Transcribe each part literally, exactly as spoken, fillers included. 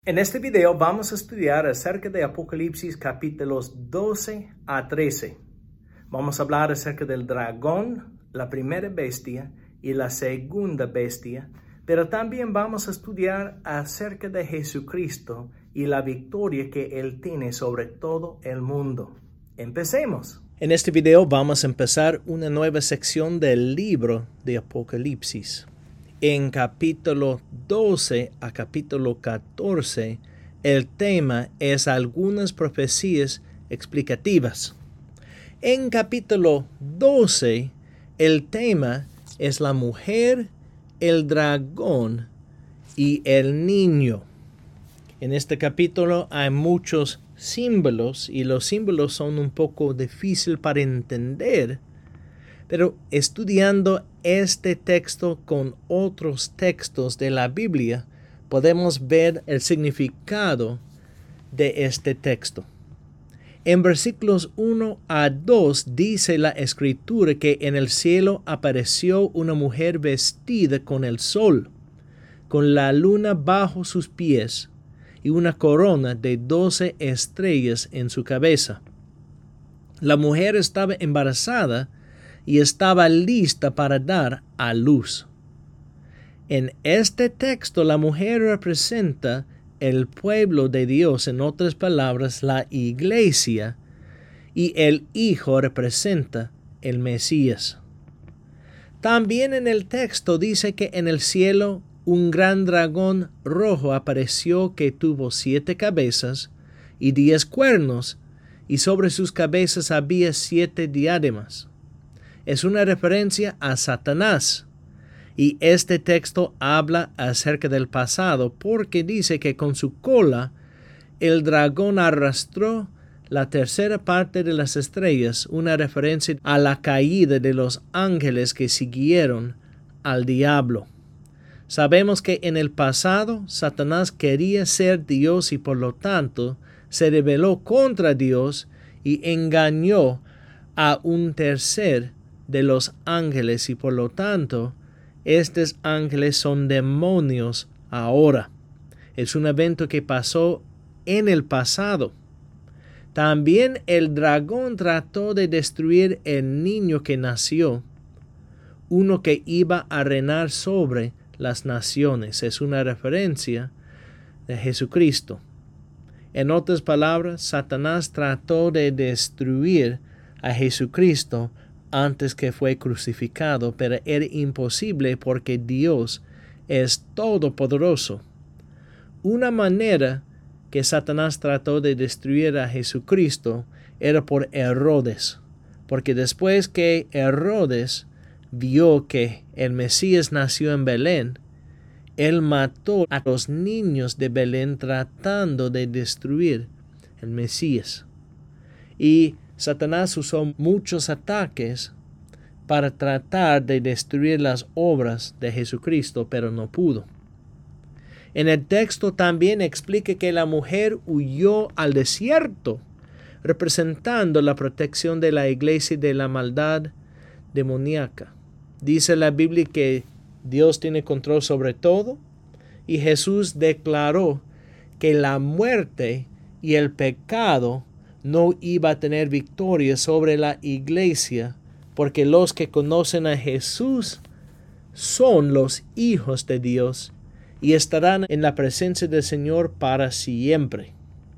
En este video vamos a estudiar acerca de Apocalipsis capítulos doce a trece. Vamos a hablar acerca del dragón, la primera bestia y la segunda bestia, pero también vamos a estudiar acerca de Jesucristo y la victoria que Él tiene sobre todo el mundo. Empecemos. En este video vamos a empezar una nueva sección del libro de Apocalipsis. En capítulo doce a capítulo catorce, el tema es algunas profecías explicativas. En capítulo doce, el tema es la mujer, el dragón y el niño. En este capítulo hay muchos símbolos y los símbolos son un poco difíciles para entender. Pero estudiando este texto con otros textos de la Biblia, podemos ver el significado de este texto. En versículos uno a dos dice la Escritura que en el cielo apareció una mujer vestida con el sol, con la luna bajo sus pies y una corona de doce estrellas en su cabeza. La mujer estaba embarazada y estaba lista para dar a luz. En este texto la mujer representa el pueblo de Dios, en otras palabras, la iglesia, y el hijo representa el Mesías. También en el texto dice que en el cielo un gran dragón rojo apareció que tuvo siete cabezas y diez cuernos, y sobre sus cabezas había siete diademas. Es una referencia a Satanás. Y este texto habla acerca del pasado porque dice que con su cola el dragón arrastró la tercera parte de las estrellas, una referencia a la caída de los ángeles que siguieron al diablo. Sabemos que en el pasado Satanás quería ser Dios y por lo tanto se rebeló contra Dios y engañó a un tercer de los ángeles y por lo tanto estos ángeles son demonios ahora. Es un evento que pasó en el pasado. También el dragón trató de destruir el niño que nació, uno que iba a reinar sobre las naciones. Es una referencia de Jesucristo. En otras palabras, Satanás trató de destruir a Jesucristo antes que fue crucificado, pero era imposible porque Dios es todopoderoso. Una manera que Satanás trató de destruir a Jesucristo era por Herodes, porque después que Herodes vio que el Mesías nació en Belén, él mató a los niños de Belén tratando de destruir el Mesías. Y Satanás usó muchos ataques para tratar de destruir las obras de Jesucristo, pero no pudo. En el texto también explica que la mujer huyó al desierto, representando la protección de la iglesia de la maldad demoníaca. Dice la Biblia que Dios tiene control sobre todo, y Jesús declaró que la muerte y el pecado no iba a tener victoria sobre la iglesia, porque los que conocen a Jesús son los hijos de Dios y estarán en la presencia del Señor para siempre.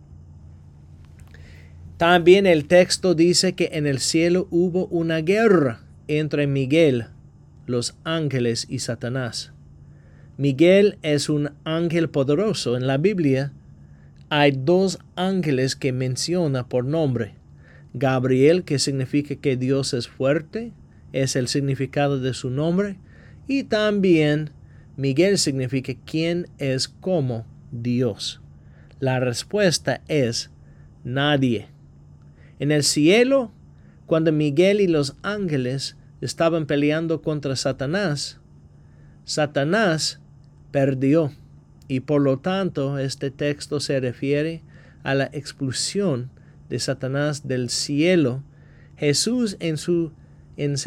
También el texto dice que en el cielo hubo una guerra entre Miguel, los ángeles y Satanás. Miguel es un ángel poderoso. En la Biblia hay dos ángeles que menciona por nombre. Gabriel, que significa que Dios es fuerte, es el significado de su nombre. Y también Miguel significa quién es como Dios. La respuesta es nadie. En el cielo, cuando Miguel y los ángeles estaban peleando contra Satanás, Satanás perdió. Y por lo tanto, este texto se refiere a la expulsión de Satanás del cielo. Jesús en su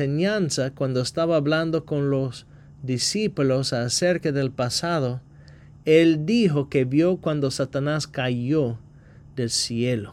enseñanza, cuando estaba hablando con los discípulos acerca del pasado, Él dijo que vio cuando Satanás cayó del cielo.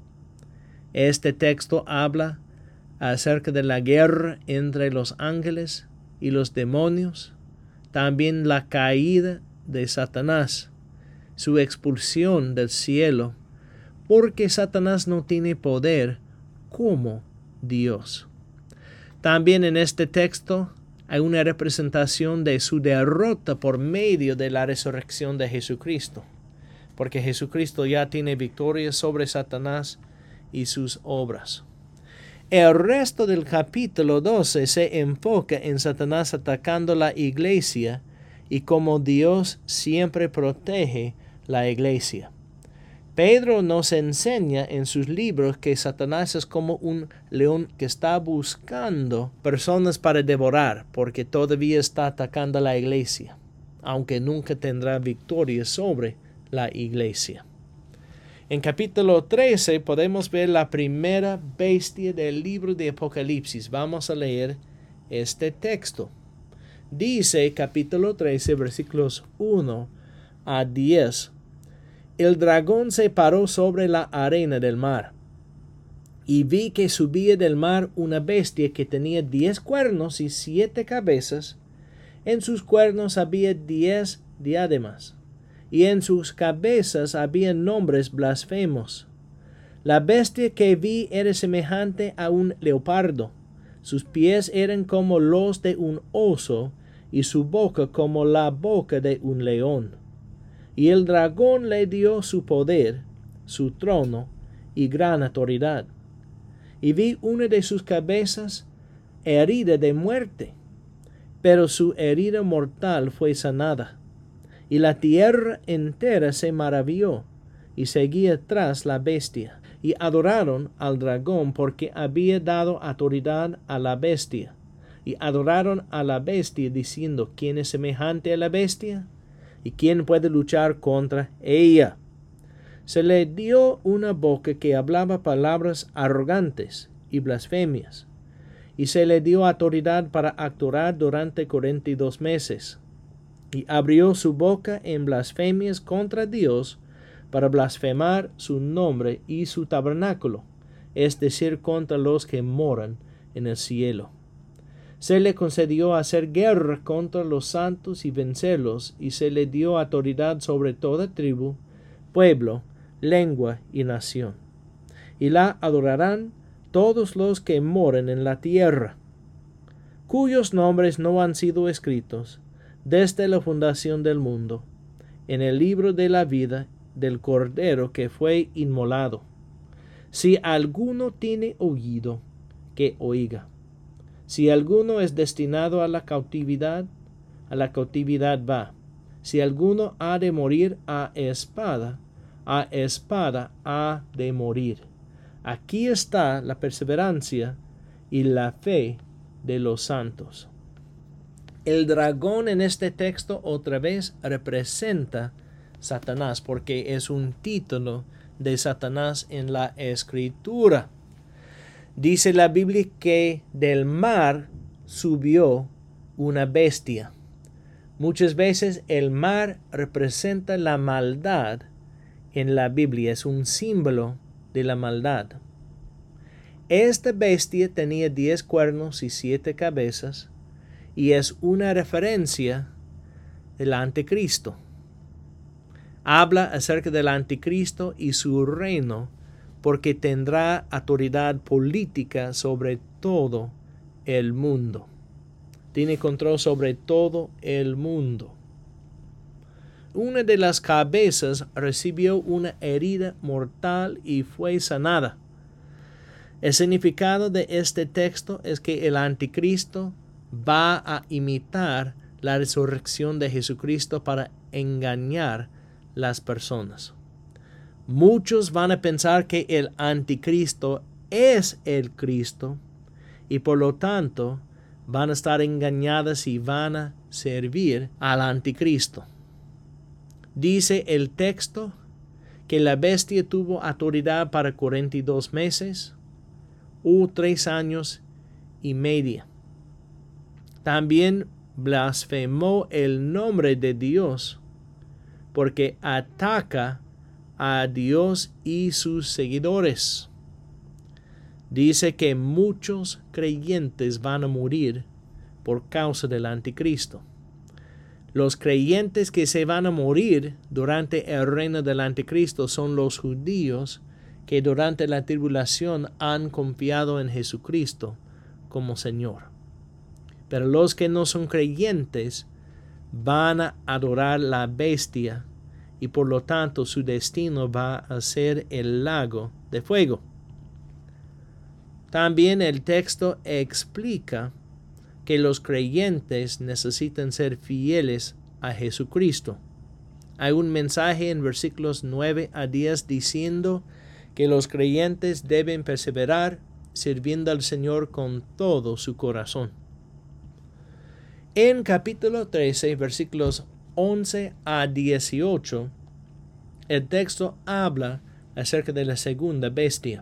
Este texto habla acerca de la guerra entre los ángeles y los demonios, también la caída de Satanás, su expulsión del cielo, porque Satanás no tiene poder como Dios. También en este texto hay una representación de su derrota por medio de la resurrección de Jesucristo, porque Jesucristo ya tiene victoria sobre Satanás y sus obras. El resto del capítulo doce se enfoca en Satanás atacando la iglesia y cómo Dios siempre protege la iglesia. Pedro nos enseña en sus libros que Satanás es como un león que está buscando personas para devorar, porque todavía está atacando a la iglesia, aunque nunca tendrá victoria sobre la iglesia. En capítulo trece podemos ver la primera bestia del libro de Apocalipsis. Vamos a leer este texto. Dice capítulo trece, versículos uno a diez. El dragón se paró sobre la arena del mar, y vi que subía del mar una bestia que tenía diez cuernos y siete cabezas. En sus cuernos había diez diademas, y en sus cabezas había nombres blasfemos. La bestia que vi era semejante a un leopardo. Sus pies eran como los de un oso, y su boca como la boca de un león. Y el dragón le dio su poder, su trono y gran autoridad. Y vi una de sus cabezas herida de muerte, pero su herida mortal fue sanada. Y la tierra entera se maravilló y seguía tras la bestia. Y adoraron al dragón porque había dado autoridad a la bestia. Y adoraron a la bestia diciendo, ¿quién es semejante a la bestia? ¿Y quién puede luchar contra ella? Se le dio una boca que hablaba palabras arrogantes y blasfemias, y se le dio autoridad para actuar durante cuarenta y dos meses, y abrió su boca en blasfemias contra Dios para blasfemar su nombre y su tabernáculo, es decir, contra los que moran en el cielo. Se le concedió hacer guerra contra los santos y vencerlos, y se le dio autoridad sobre toda tribu, pueblo, lengua y nación. Y la adorarán todos los que moran en la tierra, cuyos nombres no han sido escritos desde la fundación del mundo en el libro de la vida del Cordero que fue inmolado. Si alguno tiene oído, que oiga. Si alguno es destinado a la cautividad, a la cautividad va. Si alguno ha de morir a espada, a espada ha de morir. Aquí está la perseverancia y la fe de los santos. El dragón en este texto otra vez representa Satanás, porque es un título de Satanás en la Escritura. Dice la Biblia que del mar subió una bestia. Muchas veces el mar representa la maldad en la Biblia, es un símbolo de la maldad. Esta bestia tenía diez cuernos y siete cabezas, y es una referencia del anticristo. Habla acerca del anticristo y su reino, porque tendrá autoridad política sobre todo el mundo. Tiene control sobre todo el mundo. Una de las cabezas recibió una herida mortal y fue sanada. El significado de este texto es que el anticristo va a imitar la resurrección de Jesucristo para engañar las personas. Muchos van a pensar que el anticristo es el Cristo y por lo tanto van a estar engañadas y van a servir al anticristo. Dice el texto que la bestia tuvo autoridad para cuarenta y dos meses o tres años y media. También blasfemó el nombre de Dios porque ataca a Dios y sus seguidores. Dice que muchos creyentes van a morir por causa del anticristo. Los creyentes que se van a morir durante el reino del anticristo son los judíos que durante la tribulación han confiado en Jesucristo como Señor. Pero los que no son creyentes van a adorar la bestia y por lo tanto su destino va a ser el lago de fuego. También el texto explica que los creyentes necesitan ser fieles a Jesucristo. Hay un mensaje en versículos nueve a diez diciendo que los creyentes deben perseverar sirviendo al Señor con todo su corazón. En capítulo trece, versículos once a dieciocho, el texto habla acerca de la segunda bestia.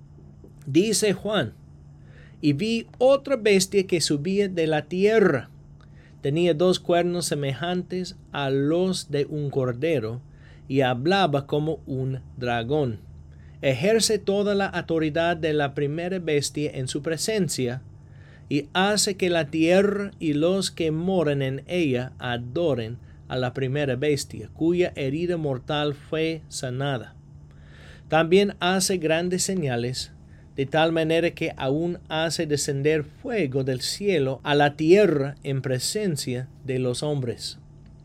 Dice Juan: y vi otra bestia que subía de la tierra. Tenía dos cuernos semejantes a los de un cordero, y hablaba como un dragón. Ejerce toda la autoridad de la primera bestia en su presencia, y hace que la tierra y los que moran en ella adoren a la primera bestia, cuya herida mortal fue sanada. También hace grandes señales, de tal manera que aún hace descender fuego del cielo a la tierra en presencia de los hombres.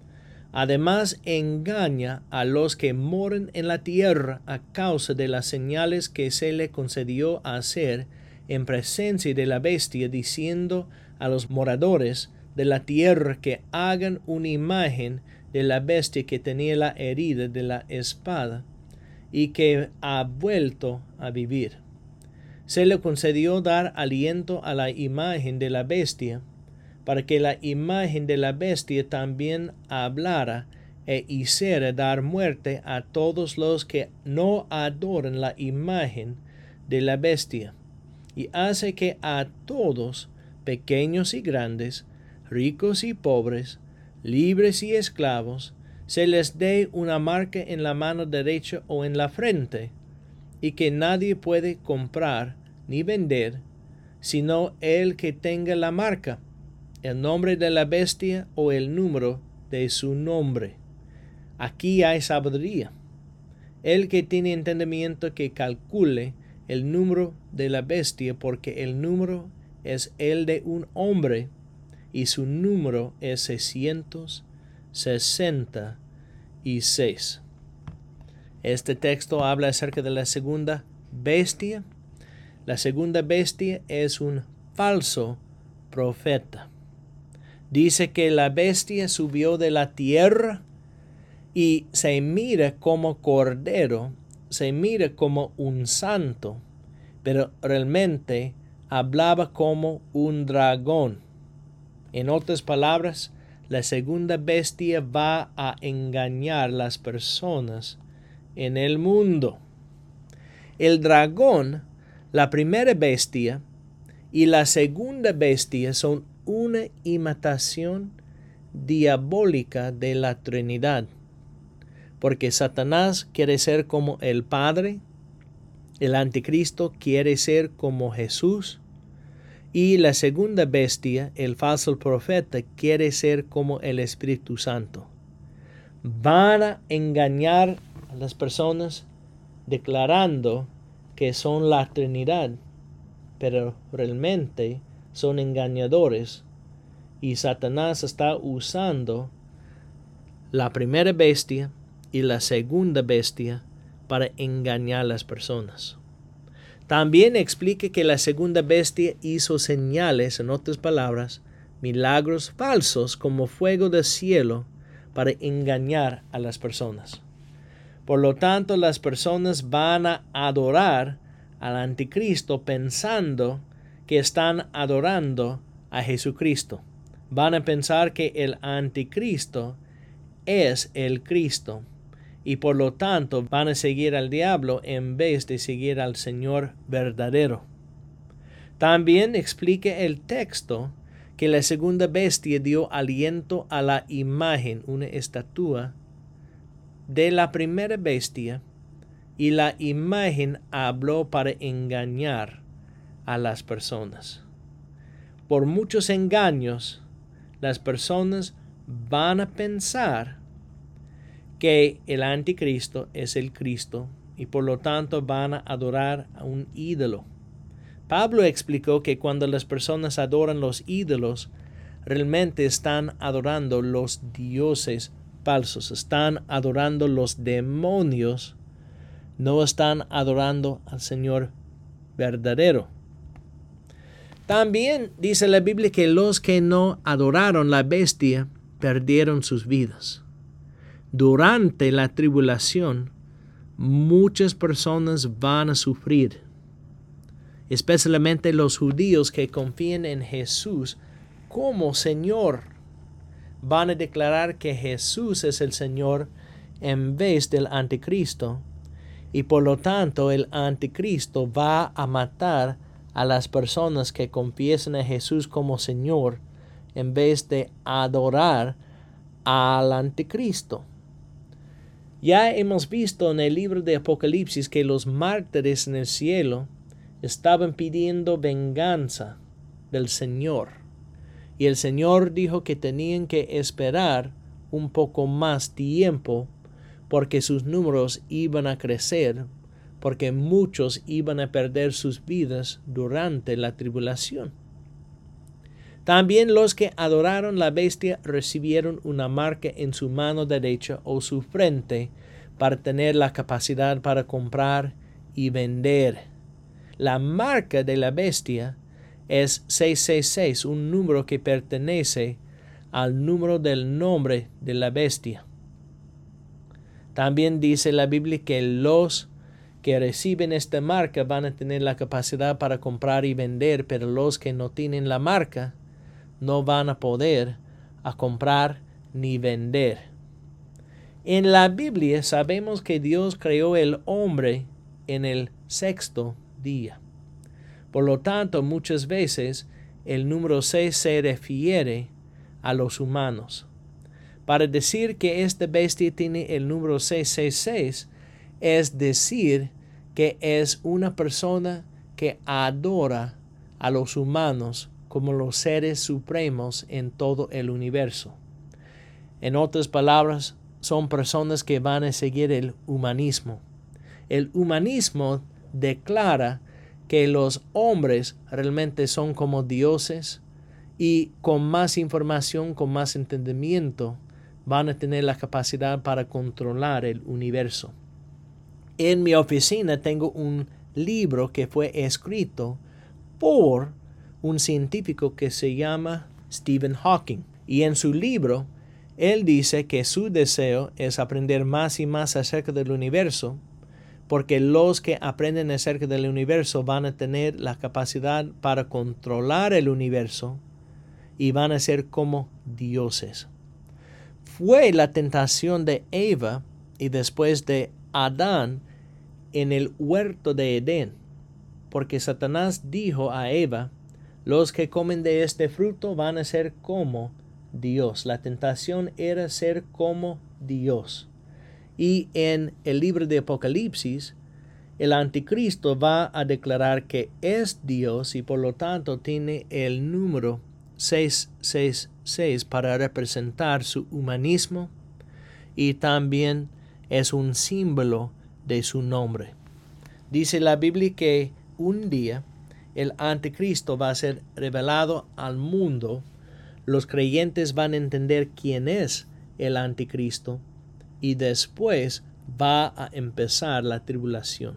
Además engaña a los que moran en la tierra a causa de las señales que se le concedió hacer en presencia de la bestia, diciendo a los moradores de la tierra que hagan una imagen de la bestia que tenía la herida de la espada y que ha vuelto a vivir. Se le concedió dar aliento a la imagen de la bestia, para que la imagen de la bestia también hablara e hiciera dar muerte a todos los que no adoran la imagen de la bestia, y hace que a todos, pequeños y grandes, ricos y pobres, libres y esclavos, se les dé una marca en la mano derecha o en la frente, y que nadie puede comprar ni vender, sino el que tenga la marca, el nombre de la bestia o el número de su nombre. Aquí hay sabiduría. El que tiene entendimiento que calcule el número de la bestia, porque el número es el de un hombre, y su número es seiscientos sesenta y seis. Este texto habla acerca de la segunda bestia. La segunda bestia es un falso profeta. Dice que la bestia subió de la tierra y se mira como cordero, se mira como un santo, pero realmente hablaba como un dragón. En otras palabras, la segunda bestia va a engañar a las personas en el mundo. El dragón, la primera bestia, y la segunda bestia son una imitación diabólica de la Trinidad, porque Satanás quiere ser como el Padre, el anticristo quiere ser como Jesús, y la segunda bestia, el falso profeta, quiere ser como el Espíritu Santo. Van a engañar a las personas declarando que son la Trinidad, pero realmente son engañadores, y Satanás está usando la primera bestia y la segunda bestia para engañar a las personas. También explica que la segunda bestia hizo señales, en otras palabras, milagros falsos como fuego del cielo para engañar a las personas. Por lo tanto, las personas van a adorar al anticristo pensando que están adorando a Jesucristo. Van a pensar que el anticristo es el Cristo, y por lo tanto van a seguir al diablo en vez de seguir al Señor verdadero. También explica el texto que la segunda bestia dio aliento a la imagen, una estatua de la primera bestia, y la imagen habló para engañar a las personas. Por muchos engaños, las personas van a pensar que el anticristo es el Cristo y por lo tanto van a adorar a un ídolo. Pablo explicó que cuando las personas adoran los ídolos, realmente están adorando los dioses falsos, están adorando los demonios, no están adorando al Señor verdadero. También dice la Biblia que los que no adoraron la bestia perdieron sus vidas. Durante la tribulación, muchas personas van a sufrir, especialmente los judíos que confían en Jesús como Señor. Van a declarar que Jesús es el Señor en vez del anticristo, y por lo tanto el anticristo va a matar a las personas que confiesen a Jesús como Señor en vez de adorar al anticristo. Ya hemos visto en el libro de Apocalipsis que los mártires en el cielo estaban pidiendo venganza del Señor. Y el Señor dijo que tenían que esperar un poco más tiempo porque sus números iban a crecer, porque muchos iban a perder sus vidas durante la tribulación. También los que adoraron la bestia recibieron una marca en su mano derecha o su frente para tener la capacidad para comprar y vender. La marca de la bestia es seiscientos sesenta y seis, un número que pertenece al número del nombre de la bestia. También dice la Biblia que los que reciben esta marca van a tener la capacidad para comprar y vender, pero los que no tienen la marca no van a poder a comprar ni vender. En la Biblia sabemos que Dios creó el hombre en el sexto día. Por lo tanto, muchas veces el número seis se refiere a los humanos. Para decir que esta bestia tiene el número seiscientos sesenta y seis, es decir que es una persona que adora a los humanos como los seres supremos en todo el universo. En otras palabras, son personas que van a seguir el humanismo. El humanismo declara que los hombres realmente son como dioses y con más información, con más entendimiento, van a tener la capacidad para controlar el universo. En mi oficina tengo un libro que fue escrito por un científico que se llama Stephen Hawking. Y en su libro, él dice que su deseo es aprender más y más acerca del universo, porque los que aprenden acerca del universo van a tener la capacidad para controlar el universo y van a ser como dioses. Fue la tentación de Eva y después de Adán en el huerto de Edén, porque Satanás dijo a Eva: los que comen de este fruto van a ser como Dios. La tentación era ser como Dios. Y en el libro de Apocalipsis, el anticristo va a declarar que es Dios y por lo tanto tiene el número seiscientos sesenta y seis para representar su humanismo y también es un símbolo de su nombre. Dice la Biblia que un día el anticristo va a ser revelado al mundo. Los creyentes van a entender quién es el anticristo y después va a empezar la tribulación.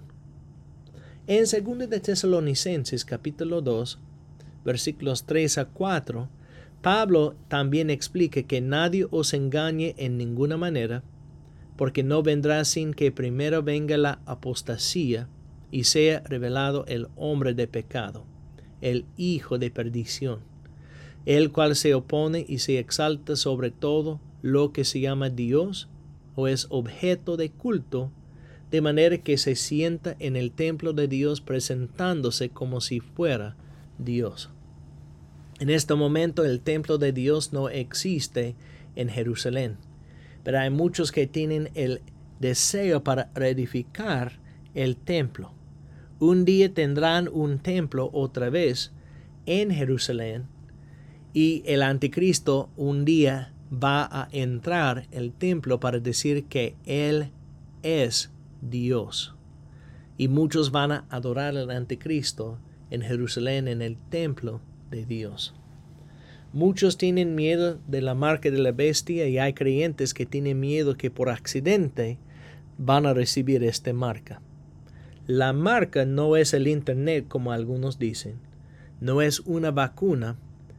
En segundo de Tesalonicenses capítulo dos, versículos tres a cuatro, Pablo también explica que nadie os engañe en ninguna manera, porque no vendrá sin que primero venga la apostasía y sea revelado el hombre de pecado, el hijo de perdición, el cual se opone y se exalta sobre todo lo que se llama Dios o es objeto de culto, de manera que se sienta en el templo de Dios presentándose como si fuera Dios. En este momento el templo de Dios no existe en Jerusalén, pero hay muchos que tienen el deseo para reedificar el templo. Un día tendrán un templo otra vez en Jerusalén y el anticristo un día va a entrar el templo para decir que Él es Dios. Y muchos van a adorar al anticristo en Jerusalén, en el templo de Dios. Muchos tienen miedo de la marca de la bestia y hay creyentes que tienen miedo que por accidente van a recibir esta marca. La marca no es el internet como algunos dicen, no es una vacuna.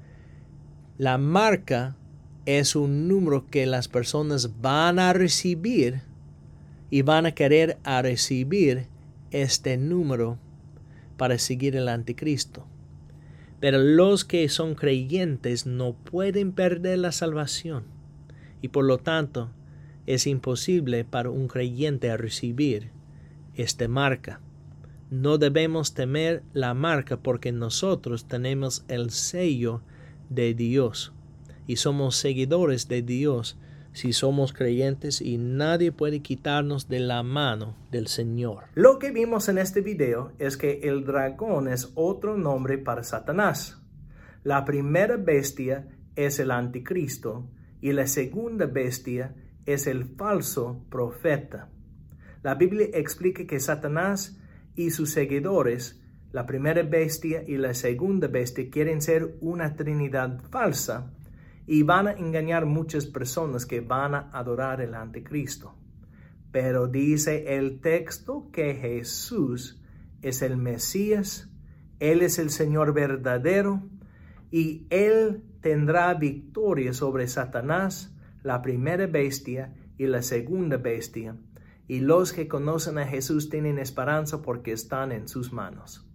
La marca es un número que las personas van a recibir y van a querer a recibir este número para seguir el anticristo. Pero los que son creyentes no pueden perder la salvación y por lo tanto es imposible para un creyente a recibir esta marca. No debemos temer la marca porque nosotros tenemos el sello de Dios y somos seguidores de Dios si somos creyentes y nadie puede quitarnos de la mano del Señor. Lo que vimos en este video es que el dragón es otro nombre para Satanás. La primera bestia es el anticristo y la segunda bestia es el falso profeta. La Biblia explica que Satanás y sus seguidores, la primera bestia y la segunda bestia, quieren ser una trinidad falsa y van a engañar muchas personas que van a adorar el anticristo. Pero dice el texto que Jesús es el Mesías, Él es el Señor verdadero y Él tendrá victoria sobre Satanás, la primera bestia y la segunda bestia. Y los que conocen a Jesús tienen esperanza porque están en sus manos.